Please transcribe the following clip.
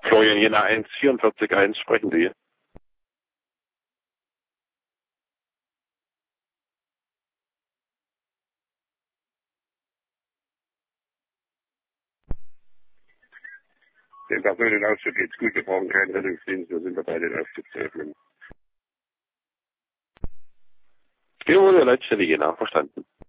Florian Jena 144.1, sprechen Sie. Den Personenausschnitt geht's gut, wir brauchen keinen Rettungsdienst, wir sind dabei, den aufzuzeichnen. Jawohl, der Leitstelle Jena, verstanden.